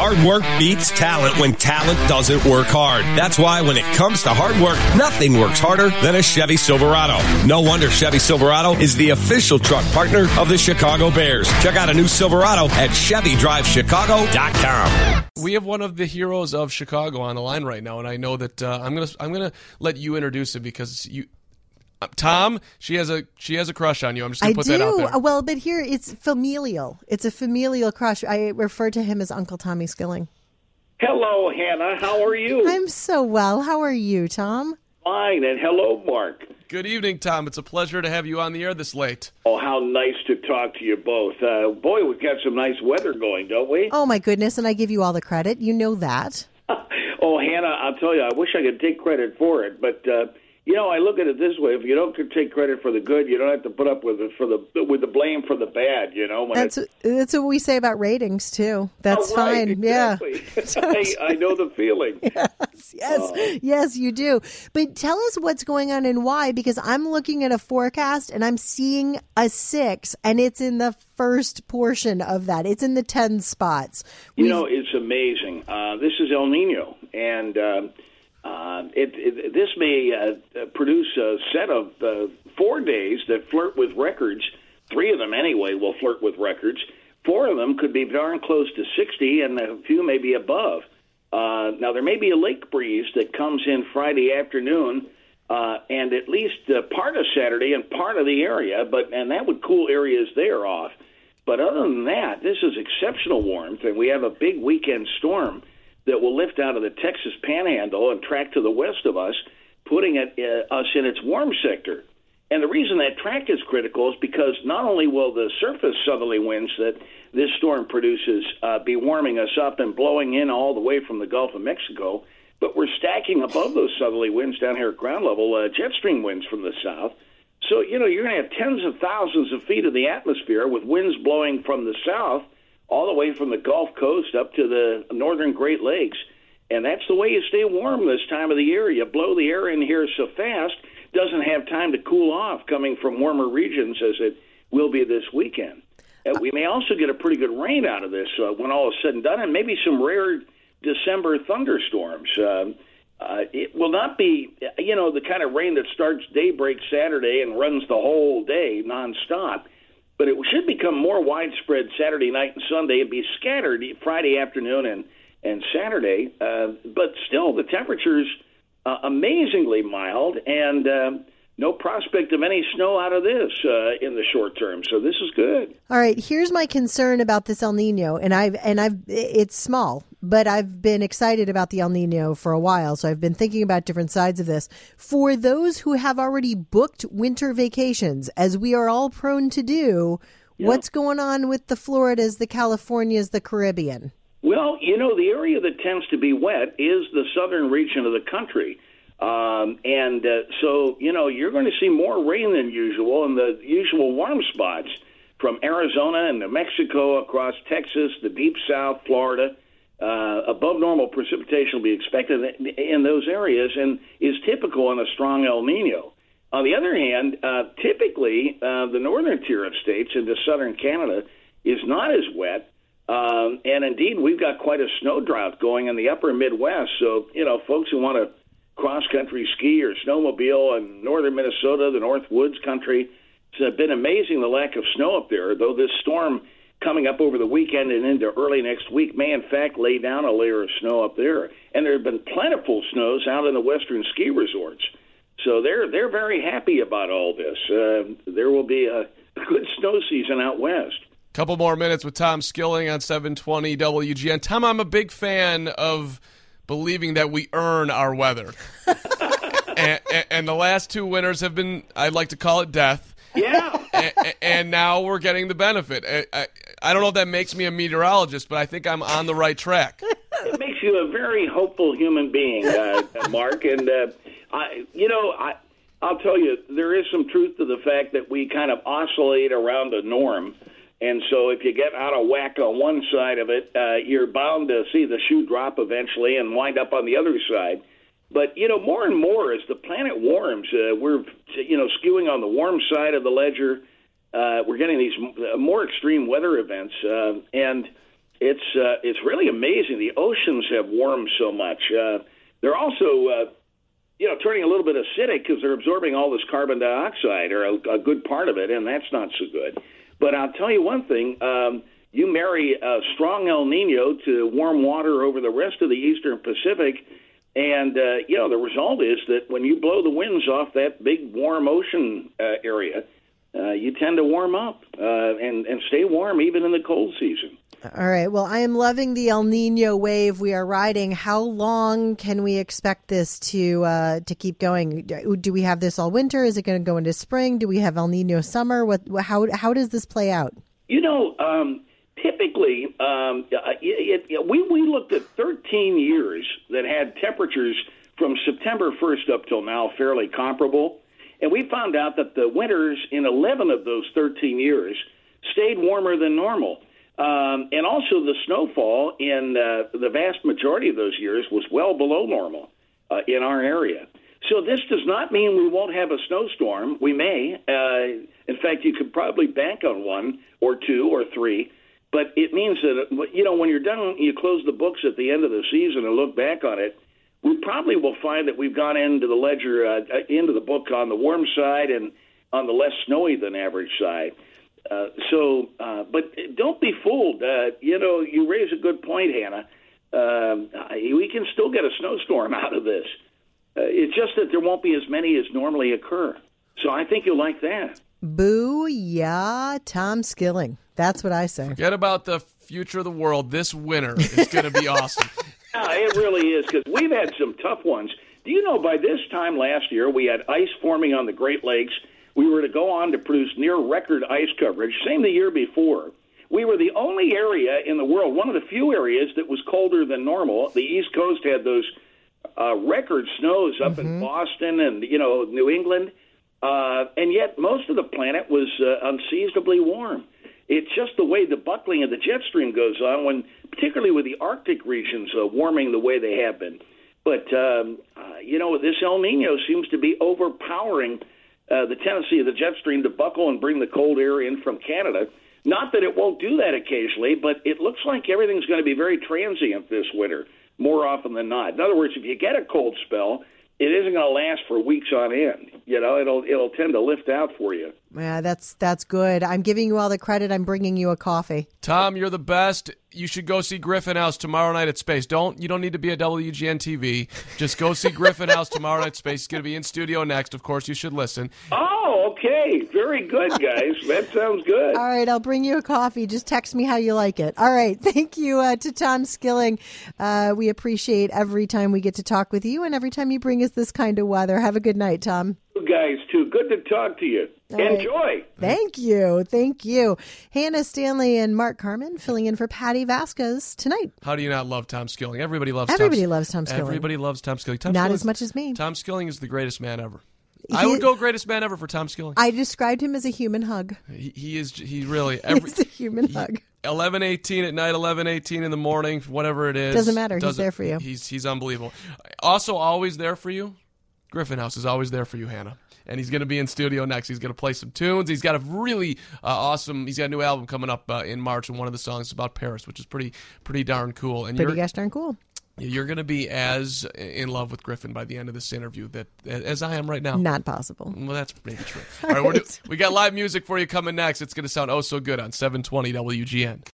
Hard work beats talent when talent doesn't work hard. That's why when it comes to hard work, nothing works harder than a Chevy Silverado. No wonder Chevy Silverado is the official truck partner of the Chicago Bears. Check out a new Silverado at ChevyDriveChicago.com. We have one of the heroes of Chicago on the line right now, and I know that I'm gonna let you introduce him because you. Tom, she has a crush on you. I'm just going to put that out there. Well, but here it's familial. It's a familial crush. I refer to him as Uncle Tommy Skilling. Hello, Hannah. How are you? I'm so well. How are you, Tom? Fine. And hello, Mark. Good evening, Tom. It's a pleasure to have you on the air this late. Oh, how nice to talk to you both. Boy, we've got some nice weather going, don't we? Oh, my goodness. And I give you all the credit. You know that. Oh, Hannah, I'll tell you, I wish I could take credit for it, but... I look at it this way: if you don't take credit for the good, you don't have to put up with the blame for the bad. That's what we say about ratings too. That's right, fine. Exactly. Yeah, I know the feeling. Yes, you do. But tell us what's going on and why, because I'm looking at a forecast and I'm seeing a 6, and it's in the first portion of that. It's in the 10 spots. It's amazing. This is El Nino, and. This may produce a set of 4 days that flirt with records. 3 of them, anyway, will flirt with records. 4 of them could be darn close to 60, and a few may be above. Now, there may be a lake breeze that comes in Friday afternoon and at least part of Saturday and part of the area, and that would cool areas there off. But other than that, this is exceptional warmth, and we have a big weekend storm that will lift out of the Texas Panhandle and track to the west of us, putting us in its warm sector. And the reason that track is critical is because not only will the surface southerly winds that this storm produces be warming us up and blowing in all the way from the Gulf of Mexico, but we're stacking above those southerly winds down here at ground level, jet stream winds from the south. So, you're going to have tens of thousands of feet of the atmosphere with winds blowing from the south all the way from the Gulf Coast up to the northern Great Lakes. And that's the way you stay warm this time of the year. You blow the air in here so fast, doesn't have time to cool off coming from warmer regions as it will be this weekend. We may also get a pretty good rain out of this when all is said and done, and maybe some rare December thunderstorms. It will not be, the kind of rain that starts daybreak Saturday and runs the whole day nonstop. But it should become more widespread Saturday night and Sunday and be scattered Friday afternoon and Saturday. But still, the temperature's amazingly mild, and no prospect of any snow out of this in the short term. So this is good. All right, here's my concern about this El Nino, and it's small, but I've been excited about the El Nino for a while, so I've been thinking about different sides of this. For those who have already booked winter vacations, as we are all prone to do, what's going on with the Floridas, the Californias, the Caribbean? Well, the area that tends to be wet is the southern region of the country. So, you're going to see more rain than usual in the usual warm spots from Arizona and New Mexico across Texas, the deep south, Florida. Above normal precipitation will be expected in those areas and is typical in a strong El Nino. On the other hand, typically the northern tier of states into southern Canada is not as wet. And indeed, we've got quite a snow drought going in the upper Midwest. So, folks who want to cross-country ski or snowmobile in northern Minnesota, the North Woods country, it's been amazing the lack of snow up there, though this storm coming up over the weekend and into early next week may, in fact, lay down a layer of snow up there. And there have been plentiful snows out in the western ski resorts. So they're very happy about all this. There will be a good snow season out west. Couple more minutes with Tom Skilling on 720 WGN. Tom, I'm a big fan of believing that we earn our weather. and the last 2 winters have been, I'd like to call it death. Yeah. And now we're getting the benefit. I don't know if that makes me a meteorologist, but I think I'm on the right track. It makes you a very hopeful human being, Mark. And, I'll tell you, there is some truth to the fact that we kind of oscillate around a norm. And so if you get out of whack on one side of it, you're bound to see the shoe drop eventually and wind up on the other side. But, more and more as the planet warms, we're, skewing on the warm side of the ledger. We're getting these more extreme weather events. And, It's really amazing. The oceans have warmed so much. They're also turning a little bit acidic because they're absorbing all this carbon dioxide, or a good part of it, and that's not so good. But I'll tell you one thing. You marry a strong El Nino to warm water over the rest of the eastern Pacific, and, the result is that when you blow the winds off that big warm ocean area, you tend to warm up and stay warm even in the cold season. All right. Well, I am loving the El Nino wave we are riding. How long can we expect this to keep going? Do we have this all winter? Is it going to go into spring? Do we have El Nino summer? How does this play out? Typically, we looked at 13 years that had temperatures from September 1st up till now fairly comparable, and we found out that the winters in 11 of those 13 years stayed warmer than normal. And also the snowfall in the vast majority of those years was well below normal in our area. So this does not mean we won't have a snowstorm. We may. In fact, you could probably bank on one or two or three. But it means that, when you're done, you close the books at the end of the season and look back on it, we probably will find that we've gone into the ledger, into the book on the warm side and on the less snowy than average side. But don't be fooled. You raise a good point, Hannah. We can still get a snowstorm out of this. It's just that there won't be as many as normally occur. So I think you'll like that. Boo-yah, Tom Skilling. That's what I say. Forget about the future of the world. This winter is going to be awesome. Yeah, it really is, because we've had some tough ones. Do you know, by this time last year, we had ice forming on the Great Lakes. We were to go on to produce near-record ice coverage. Same the year before. We were the only area in the world, one of the few areas that was colder than normal. The East Coast had those record snows up in Boston and, New England. And yet most of the planet was unseasonably warm. It's just the way the buckling of the jet stream goes on, particularly with the Arctic regions warming the way they have been. But, this El Nino seems to be overpowering the tendency of the jet stream to buckle and bring the cold air in from Canada. Not that it won't do that occasionally, but it looks like everything's going to be very transient this winter, more often than not. In other words, if you get a cold spell, it isn't going to last for weeks on end. It'll tend to lift out for you. Yeah, that's good. I'm giving you all the credit. I'm bringing you a coffee. Tom, you're the best. You should go see Griffin House tomorrow night at Space. You don't need to be at WGN TV. Just go see Griffin House tomorrow night at Space. He's going to be in studio next. Of course, you should listen. Oh, okay. Very good, guys. That sounds good. All right, I'll bring you a coffee. Just text me how you like it. All right. Thank you to Tom Skilling. We appreciate every time we get to talk with you and every time you bring us this kind of weather. Have a good night, Tom. You guys, too. Good to talk to you. All right. Enjoy. Thank you. Hannah Stanley and Mark Carman filling in for Patty Vasquez tonight. How do you not love Tom Skilling? Everybody loves Tom Skilling. Everybody loves Tom Skilling. Not as much as me. Tom Skilling is the greatest man ever. I would go greatest man ever for Tom Skilling. I described him as a human hug. He is. He really. He's a human hug. 11:18 at night, 11:18 in the morning, whatever it is. Doesn't matter. He's there for you. He's unbelievable. Also, always there for you. Griffin House is always there for you, Hannah. And he's going to be in studio next. He's going to play some tunes. He's got a really awesome. He's got a new album coming up in March, and one of the songs is about Paris, which is pretty darn cool. And pretty gosh darn cool. You're going to be as in love with Griffin by the end of this interview as I am right now. Not possible. Well, that's maybe true. All right, we got live music for you coming next. It's going to sound oh so good on 720 WGN.